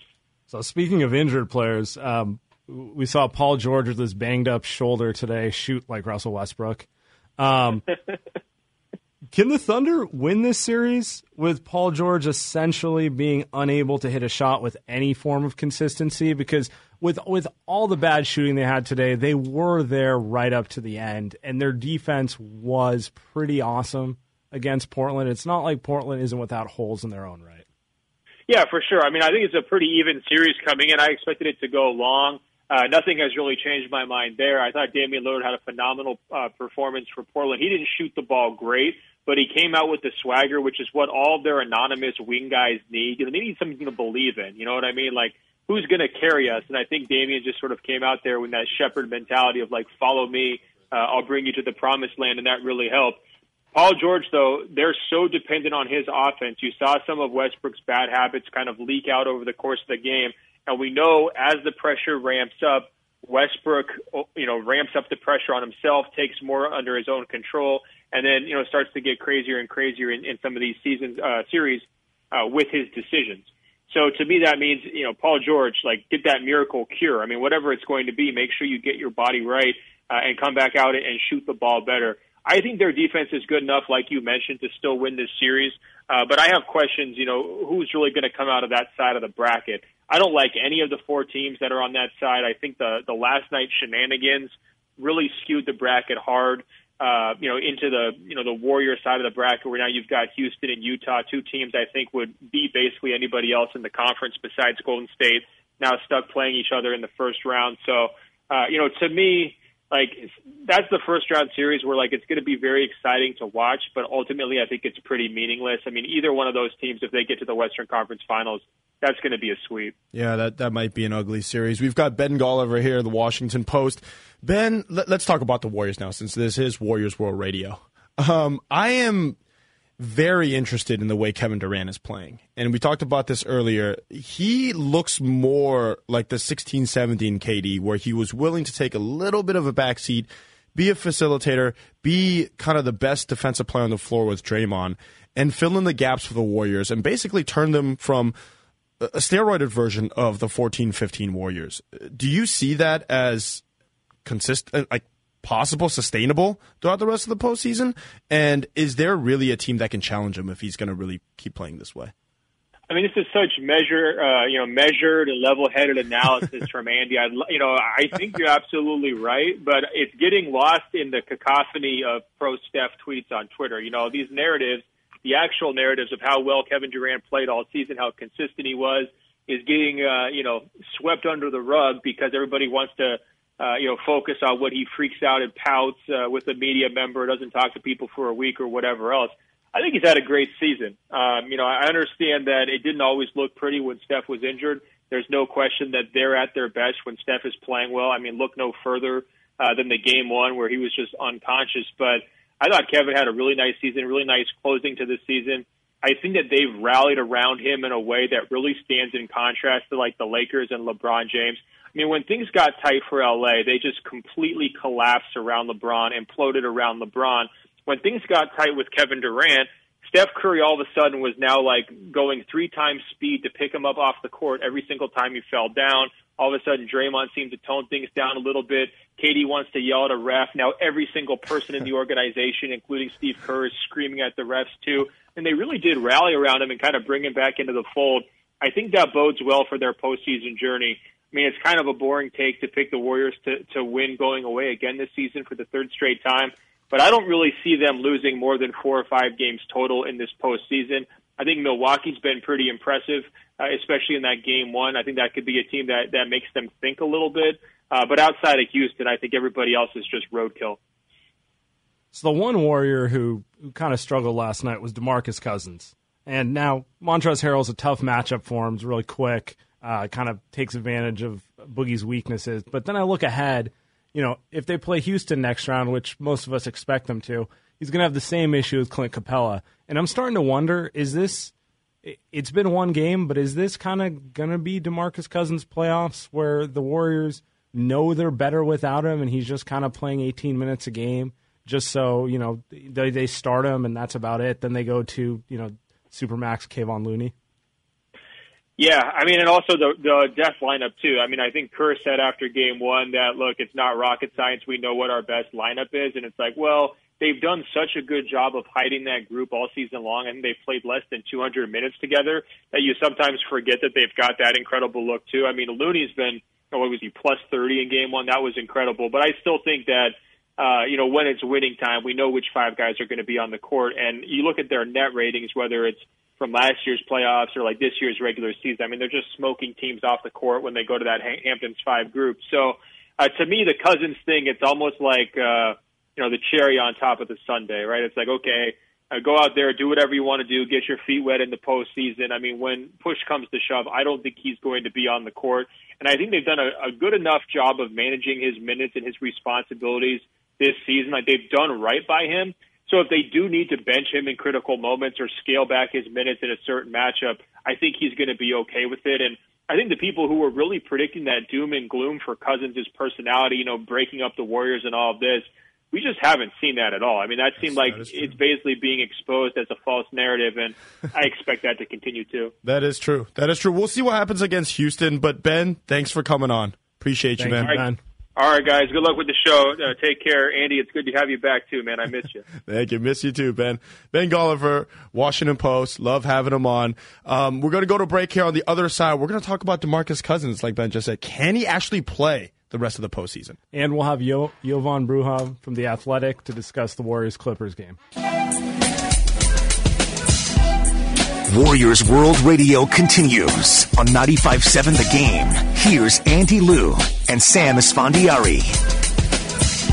So speaking of injured players, um, we saw Paul George with his banged-up shoulder today shoot like Russell Westbrook. Um, can the Thunder win this series with Paul George essentially being unable to hit a shot with any form of consistency? Because with with all the bad shooting they had today, they were there right up to the end, and their defense was pretty awesome against Portland. It's not like Portland isn't without holes in their own right. Yeah, for sure. I mean, I think it's a pretty even series coming in. I expected it to go long. Uh, nothing has really changed my mind there. I thought Damian Lillard had a phenomenal uh, performance for Portland. He didn't shoot the ball great, but he came out with the swagger, which is what all of their anonymous wing guys need. You know, they need something to believe in. You know what I mean? Like, who's going to carry us? And I think Damian just sort of came out there with that shepherd mentality of, like, follow me, uh, I'll bring you to the promised land, and that really helped. Paul George, though, they're so dependent on his offense. You saw some of Westbrook's bad habits kind of leak out over the course of the game. And we know as the pressure ramps up, Westbrook, you know, ramps up the pressure on himself, takes more under his own control, and then, you know, starts to get crazier and crazier in, in some of these seasons, uh, series uh, with his decisions. So to me, that means, you know, Paul George, like, get that miracle cure. I mean, whatever it's going to be, make sure you get your body right uh, and come back out and shoot the ball better. I think their defense is good enough, like you mentioned, to still win this series. Uh, but I have questions, you know, who's really going to come out of that side of the bracket? I don't like any of the four teams that are on that side. I think the, the last night shenanigans really skewed the bracket hard, uh, you know, into the, you know, the Warrior side of the bracket where now you've got Houston and Utah, two teams I think would beat basically anybody else in the conference besides Golden State, now stuck playing each other in the first round. So, uh, you know, to me, like that's the first round series where like it's going to be very exciting to watch, but ultimately I think it's pretty meaningless. I mean, either one of those teams, if they get to the Western Conference Finals, that's going to be a sweep. Yeah, that, that might be an ugly series. We've got Ben Golliver here, the Washington Post. Ben, let, let's talk about the Warriors now, since this is Warriors World Radio. Um, I am very interested in the way Kevin Durant is playing. And we talked about this earlier. He looks more like the sixteen seventeen K D, where he was willing to take a little bit of a backseat, be a facilitator, be kind of the best defensive player on the floor with Draymond, and fill in the gaps for the Warriors and basically turn them from a steroided version of the fourteen fifteen Warriors. Do you see that as consistent, like possible, sustainable throughout the rest of the postseason? And is there really a team that can challenge him if he's going to really keep playing this way? I mean, this is such measure, uh, you know, measured and level-headed analysis from Andy. I, you know, I think you're absolutely right, but it's getting lost in the cacophony of pro-Steph tweets on Twitter. You know, these narratives, the actual narratives of how well Kevin Durant played all season, how consistent he was, is getting, uh, you know, swept under the rug because everybody wants to, uh, you know, focus on what he freaks out and pouts uh, with a media member, doesn't talk to people for a week or whatever else. I think he's had a great season. Um, you know, I understand that it didn't always look pretty when Steph was injured. There's no question that they're at their best when Steph is playing well. I mean, look no further uh, than the game one where he was just unconscious. But I thought Kevin had a really nice season, really nice closing to the season. I think that they've rallied around him in a way that really stands in contrast to like the Lakers and LeBron James. I mean, when things got tight for L A, they just completely collapsed around LeBron, imploded around LeBron. When things got tight with Kevin Durant, Steph Curry all of a sudden was now like going three times speed to pick him up off the court every single time he fell down. All of a sudden, Draymond seemed to tone things down a little bit. K D wants to yell at a ref. Now every single person in the organization, including Steve Kerr, is screaming at the refs too. And they really did rally around him and kind of bring him back into the fold. I think that bodes well for their postseason journey. I mean, it's kind of a boring take to pick the Warriors to, to win going away again this season for the third straight time. But I don't really see them losing more than four or five games total in this postseason. I think Milwaukee's been pretty impressive, uh, especially in that game one. I think that could be a team that, that makes them think a little bit. Uh, but outside of Houston, I think everybody else is just roadkill. So the one Warrior who, who kind of struggled last night was DeMarcus Cousins. And now Montrezl Harrell's a tough matchup for him. He's really quick, uh, kind of takes advantage of Boogie's weaknesses. But then I look ahead. You know, if they play Houston next round, which most of us expect them to, he's going to have the same issue as Clint Capella. And I'm starting to wonder, is this, it's been one game, but is this kind of going to be DeMarcus Cousins' playoffs where the Warriors know they're better without him and he's just kind of playing eighteen minutes a game just so, you know, they, they start him and that's about it. Then they go to, you know, Supermax Kayvon Looney. Yeah, I mean, and also the the death lineup, too. I mean, I think Kerr said after game one that, look, it's not rocket science. We know what our best lineup is. And it's like, well, they've done such a good job of hiding that group all season long, and they've played less than two hundred minutes together that you sometimes forget that they've got that incredible look, too. I mean, Looney's been, oh, what was he, plus thirty in game one? That was incredible. But I still think that, uh, you know, when it's winning time, we know which five guys are going to be on the court. And you look at their net ratings, whether it's from last year's playoffs or like this year's regular season. I mean, they're just smoking teams off the court when they go to that Hamptons five group. So uh, to me, the Cousins thing, it's almost like, uh, you know, the cherry on top of the sundae, right? It's like, okay, uh, go out there, do whatever you want to do, get your feet wet in the postseason. I mean, when push comes to shove, I don't think he's going to be on the court. And I think they've done a, a good enough job of managing his minutes and his responsibilities this season. Like, they've done right by him. So if they do need to bench him in critical moments or scale back his minutes in a certain matchup, I think he's going to be okay with it. And I think the people who were really predicting that doom and gloom for Cousins' personality, you know, breaking up the Warriors and all of this, we just haven't seen that at all. I mean, that seemed like it's basically being exposed as a false narrative, and I expect that to continue too. That is true. That is true. We'll see what happens against Houston. But, Ben, thanks for coming on. Appreciate you, man. All right. All right, guys. Good luck with the show. Uh, take care. Andy, it's good to have you back, too, man. I miss you. Thank you. Miss you, too, Ben. Ben Golliver, Washington Post. Love having him on. Um, we're going to go to break here. On the other side, we're going to talk about DeMarcus Cousins, like Ben just said. Can he actually play the rest of the postseason? And we'll have Yo- Jovan Bruja from The Athletic to discuss the Warriors-Clippers game. Warriors World Radio continues on ninety-five point seven The Game. Here's Andy Liu and Sam Esfandiari.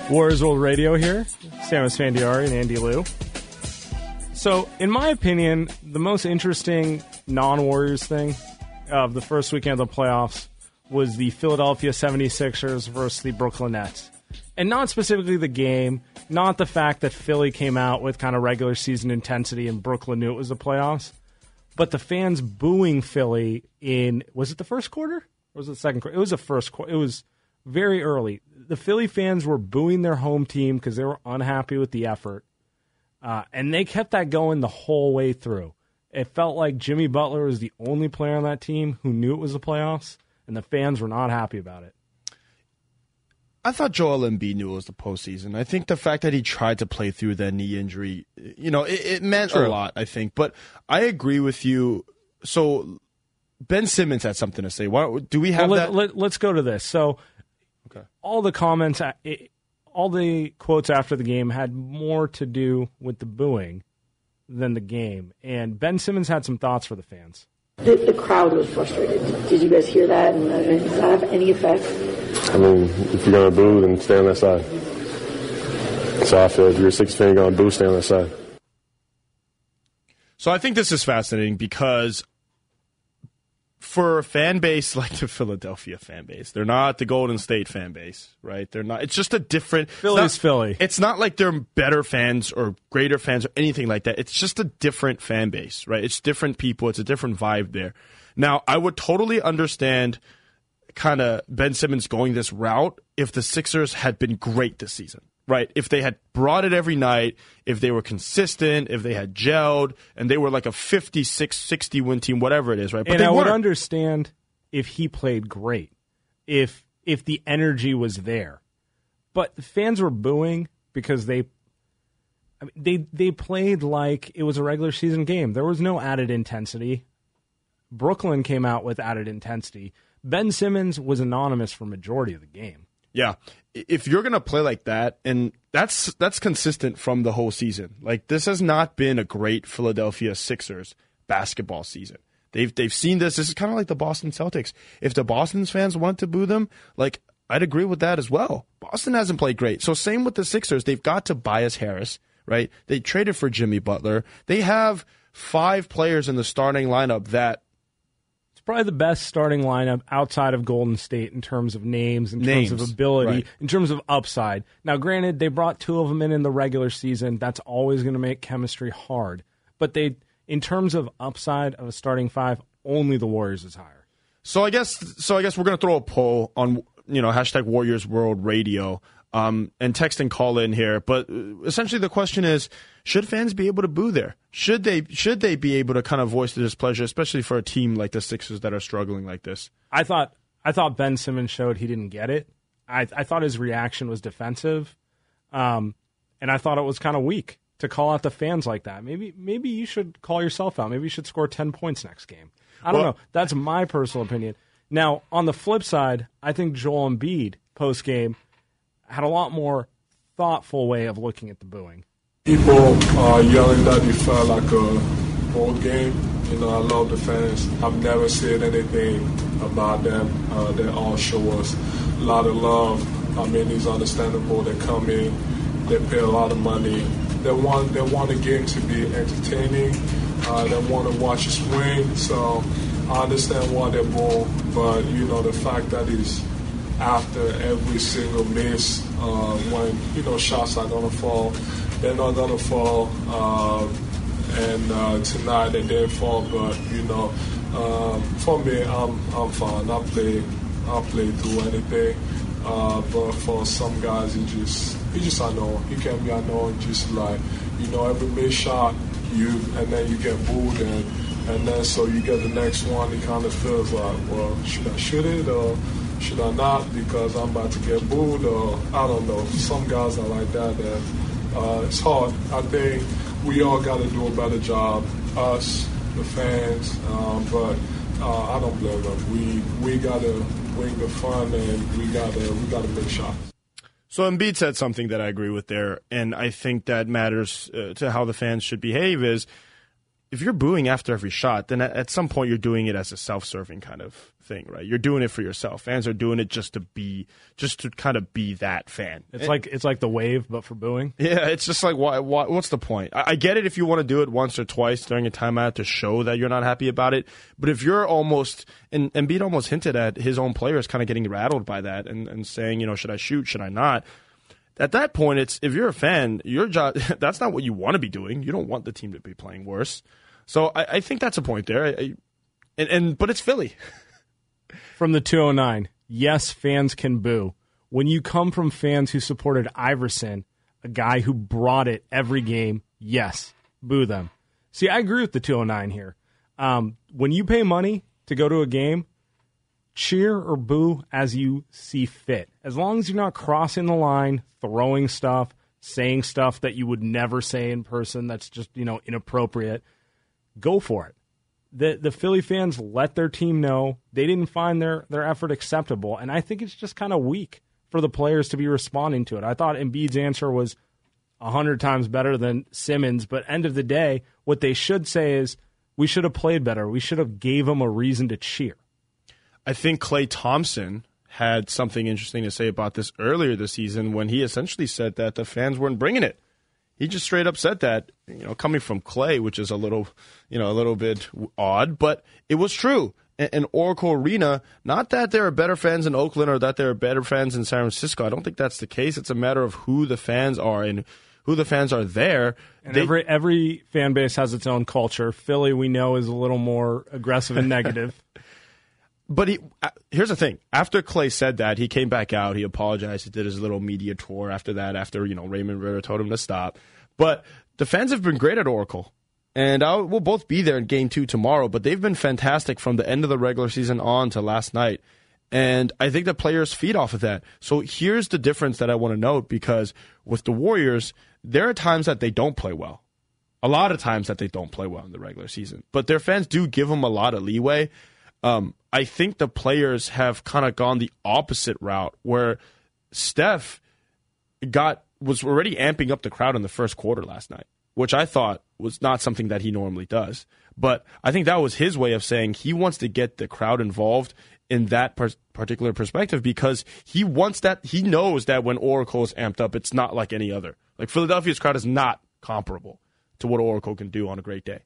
Warriors World Radio here. Sam Esfandiari and Andy Liu. So, in my opinion, the most interesting non-Warriors thing of the first weekend of the playoffs was the Philadelphia seventy-sixers versus the Brooklyn Nets. And not specifically the game, not the fact that Philly came out with kind of regular season intensity and Brooklyn knew it was the playoffs, but the fans booing Philly in, was it the first quarter? Or was it the second quarter? It was the first quarter. It was very early. The Philly fans were booing their home team because they were unhappy with the effort. Uh, and they kept that going the whole way through. It felt like Jimmy Butler was the only player on that team who knew it was the playoffs, and the fans were not happy about it. I thought Joel Embiid knew it was the postseason. I think the fact that he tried to play through that knee injury, you know, it, it meant True. a lot, I think. But I agree with you. So Ben Simmons had something to say. Why, do we have well, that? Let, let, let's go to this. So okay. all the comments, it, all the quotes after the game had more to do with the booing than the game. And Ben Simmons had some thoughts for the fans. The, the crowd was frustrated. Did you guys hear that? And uh, does that have any effect? I mean, if you're going to boo, then stay on that side. So I feel if you're a Sixers fan, you're going to boo, stay on that side. So I think this is fascinating because for a fan base like the Philadelphia fan base, they're not the Golden State fan base, right? They're not. It's just a different. Philly's Philly. It's not like they're better fans or greater fans or anything like that. It's just a different fan base, right? It's different people. It's a different vibe there. Now, I would totally understand kind of Ben Simmons going this route if the Sixers had been great this season, right? If they had brought it every night, if they were consistent, if they had gelled, and they were like a fifty-six, sixty win team, whatever it is, right? But and they I weren't. would understand if he played great, if if the energy was there. But the fans were booing because they I mean, they they played like it was a regular season game. There was no added intensity. Brooklyn came out with added intensity. Ben Simmons was anonymous for majority of the game. Yeah. If you're going to play like that, and that's that's consistent from the whole season. Like, this has not been a great Philadelphia Sixers basketball season. They've they've seen this. This is kind of like the Boston Celtics. If the Boston's fans want to boo them, like, I'd agree with that as well. Boston hasn't played great. So same with the Sixers. They've got Tobias Harris, right? They traded for Jimmy Butler. They have five players in the starting lineup that probably the best starting lineup outside of Golden State in terms of names, in names, terms of ability, right. in terms of upside. Now, granted, they brought two of them in in the regular season. That's always going to make chemistry hard. But they, in terms of upside of a starting five, only the Warriors is higher. So I guess, so I guess we're going to throw a poll on, you know, hashtag Warriors World Radio. Um, and text and call in here, but essentially the question is: should fans be able to boo there? Should they? Should they be able to kind of voice their displeasure, especially for a team like the Sixers that are struggling like this? I thought I thought Ben Simmons showed he didn't get it. I, I thought his reaction was defensive, um, and I thought it was kind of weak to call out the fans like that. Maybe maybe you should call yourself out. Maybe you should score ten points next game. I don't well, know. That's my personal opinion. Now, on the flip side, I think Joel Embiid post game had a lot more thoughtful way of looking at the booing. People are yelling that it felt like a bowl game. You know, I love the fans. I've never said anything about them. Uh, they all show us a lot of love. I mean, it's understandable. They come in, they pay a lot of money. They want they want the game to be entertaining. Uh, they want to watch us win. So I understand why they're booing, but you know, the fact that it's after every single miss, uh, when, you know, shots are going to fall, they're not going to fall. Uh, and uh, tonight they didn't fall, but, you know, um, for me, I'm I'm fine. I play, I play through anything. Uh, but for some guys, it just, it just unknown. It can be unknown, just like, you know, every miss shot, you, and then you get booed, and, and then so you get the next one, it kind of feels like, well, should I shoot it, or should I not, because I'm about to get booed, or I don't know. Some guys are like that, and uh, it's hard. I think we all got to do a better job, us, the fans, um, but uh, I don't blame them. We we got to bring the fun, and we got to we got to make shots. So Embiid said something that I agree with there, and I think that matters uh, to how the fans should behave is, if you're booing after every shot, then at, at some point you're doing it as a self-serving kind of thing, right? You're doing it for yourself. Fans are doing it just to be, just to kind of be that fan. It's and, like it's like the wave, but for booing. Yeah, it's just like, why, why, what's the point? I, I get it if you want to do it once or twice during a timeout to show that you're not happy about it. But if you're almost, and Embiid almost hinted at his own players kind of getting rattled by that and, and saying, you know, should I shoot, should I not? At that point, it's if you're a fan, your job, that's not what you want to be doing. You don't want the team to be playing worse. So I, I think that's a point there. I, I, and, and But it's Philly. From the two oh nine, yes, fans can boo. When you come from fans who supported Iverson, a guy who brought it every game, yes, boo them. See, I agree with the two oh nine here. Um, when you pay money to go to a game, cheer or boo as you see fit. As long as you're not crossing the line, throwing stuff, saying stuff that you would never say in person that's just, you know, inappropriate, go for it. The the Philly fans let their team know they didn't find their, their effort acceptable, and I think it's just kind of weak for the players to be responding to it. I thought Embiid's answer was a hundred times better than Simmons, but end of the day, what they should say is, we should have played better. We should have gave them a reason to cheer. I think Klay Thompson had something interesting to say about this earlier this season when he essentially said that the fans weren't bringing it. He just straight up said that, you know, coming from Klay, which is a little, you know, a little bit odd, but it was true. In Oracle Arena, not that there are better fans in Oakland or that there are better fans in San Francisco. I don't think that's the case. It's a matter of who the fans are and who the fans are there. And they, every every fan base has its own culture. Philly, we know, is a little more aggressive and negative. But he, here's the thing. After Klay said that, he came back out. He apologized. He did his little media tour after that, after, you know, Raymond Ritter told him to stop. But the fans have been great at Oracle. And I'll, we'll both be there in game two tomorrow. But they've been fantastic from the end of the regular season on to last night. And I think the players feed off of that. So here's the difference that I want to note, because with the Warriors, there are times that they don't play well. A lot of times that they don't play well in the regular season. But their fans do give them a lot of leeway. Um, I think the players have kind of gone the opposite route, where Steph got was already amping up the crowd in the first quarter last night, which I thought was not something that he normally does. But I think that was his way of saying he wants to get the crowd involved in that per- particular perspective, because he wants that. He knows that when Oracle is amped up, it's not like any other. Like Philadelphia's crowd is not comparable to what Oracle can do on a great day.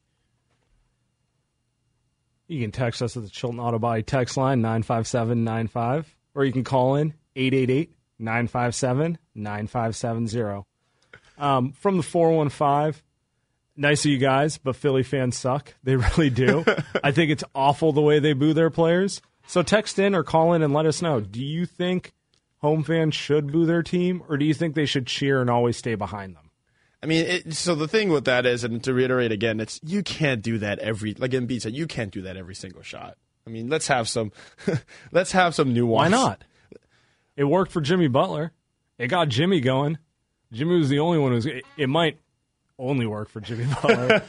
You can text us at the Chilton Auto Body text line, nine five seven nine five, or you can call in eight eight eight, nine five seven, nine five seven zero. Um, from the four one five, nice of you guys, but Philly fans suck. They really do. I think it's awful the way they boo their players. So text in or call in and let us know. Do you think home fans should boo their team, or do you think they should cheer and always stay behind them? I mean, it, so the thing with that is, and to reiterate again, it's you can't do that every, like Embiid said, you can't do that every single shot. I mean, let's have some, let's have some nuance. Why not? It worked for Jimmy Butler. It got Jimmy going. Jimmy was the only one who's. It, it might only work for Jimmy Butler.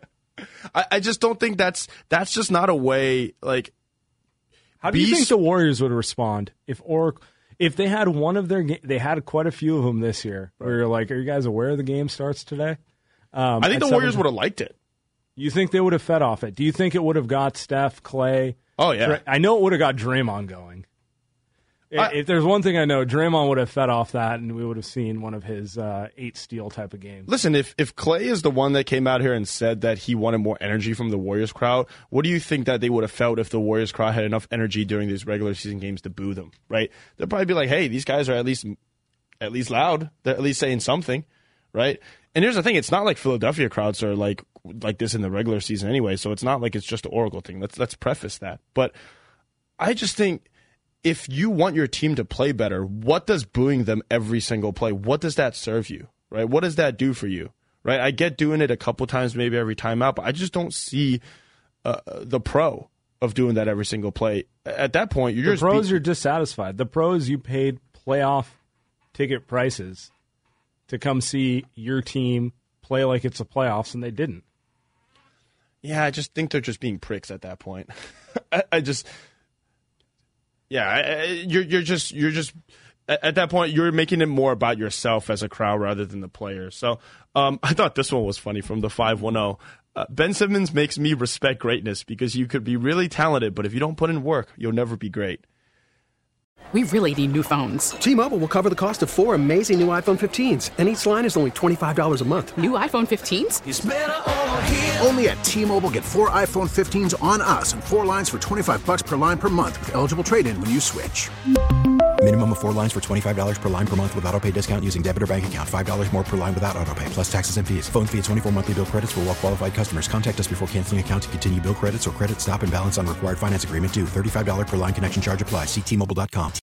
I, I just don't think that's that's just not a way. Like, how do you think the Warriors would respond if Oracle? If they had one of their, they had quite a few of them this year. Where you're like, are you guys aware the game starts today? Um, I think the Warriors would have liked it. You think they would have fed off it? Do you think it would have got Steph, Klay? Oh yeah, Dray- I know it would have got Draymond going. I, if there's one thing I know, Draymond would have fed off that, and we would have seen one of his uh, eight steal type of games. Listen, if if Klay is the one that came out here and said that he wanted more energy from the Warriors crowd, what do you think that they would have felt if the Warriors crowd had enough energy during these regular season games to boo them? Right? They'd probably be like, "Hey, these guys are at least at least loud. They're at least saying something." Right? And here's the thing: it's not like Philadelphia crowds are like like this in the regular season anyway. So it's not like it's just an Oracle thing. Let's let's preface that. But I just think, if you want your team to play better, what does booing them every single play, what does that serve you, right? What does that do for you, right? I get doing it a couple times, maybe every time out, but I just don't see uh, the pro of doing that every single play. At that point, you're the just... The pros, be- you're dissatisfied. The pros, you paid playoff ticket prices to come see your team play like it's the playoffs, and they didn't. Yeah, I just think they're just being pricks at that point. I, I just... Yeah, I, I, you're you're just you're just at that point you're making it more about yourself as a crowd rather than the players. So um, I thought this one was funny from the five one zero. Uh, Ben Simmons makes me respect greatness because you could be really talented, but if you don't put in work, you'll never be great. We really need new phones. T-Mobile will cover the cost of four amazing new iPhone fifteens, and each line is only twenty-five dollars a month. New iPhone fifteens? It's better over here. Only at T-Mobile, get four iPhone fifteens on us and four lines for twenty-five dollars per line per month with eligible trade-in when you switch. Minimum of four lines for twenty-five dollars per line per month with autopay discount using debit or bank account. five dollars more per line without autopay, plus taxes and fees. Phone fee at twenty-four monthly bill credits for well-qualified customers. Contact us before canceling account to continue bill credits or credit stop and balance on required finance agreement due. thirty-five dollars per line connection charge applies. See T Mobile dot com.